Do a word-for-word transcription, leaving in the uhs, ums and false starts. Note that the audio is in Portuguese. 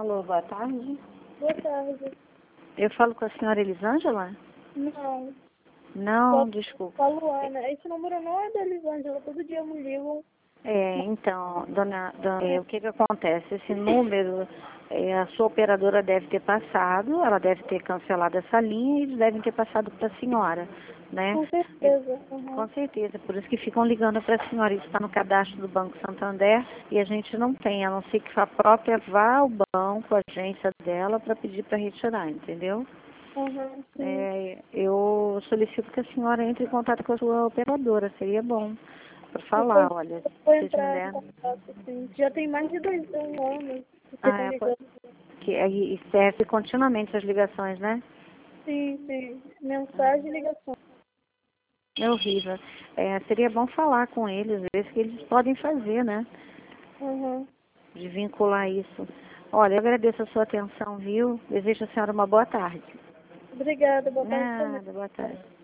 Alô, boa tarde. Boa tarde. Eu falo com a senhora Elisângela? Não. Não, Só desculpa. com a Luana. Esse número não é da Elisângela. Todo dia me ligam. É, então, dona, dona é, o que que acontece? Esse número, é, a sua operadora deve ter passado, ela deve ter cancelado essa linha e eles devem ter passado para a senhora, né? Com É, certeza. Uhum. com certeza, por isso que ficam ligando para a senhora. Isso está no cadastro do Banco Santander e a gente não tem, a não ser que a própria vá ao banco, a agência dela, para pedir para retirar, entendeu? Uhum, sim. É, eu solicito que a senhora entre em contato com a sua operadora, seria bom, para Eu falar, vou, olha, eu vou vocês me entrar em deram. contato, sim. Já tem mais de dois um anos que Ah, ficam é, pode- ligando. que aí serve continuamente as ligações, né? Sim, sim. Mensagem e ligação. É horrível. É, seria bom falar com eles, ver o que eles podem fazer, né? Uhum. De vincular isso. Olha, eu agradeço a sua atenção, viu? Desejo à senhora uma boa tarde. Obrigada. Boa tarde também. Nada, boa tarde.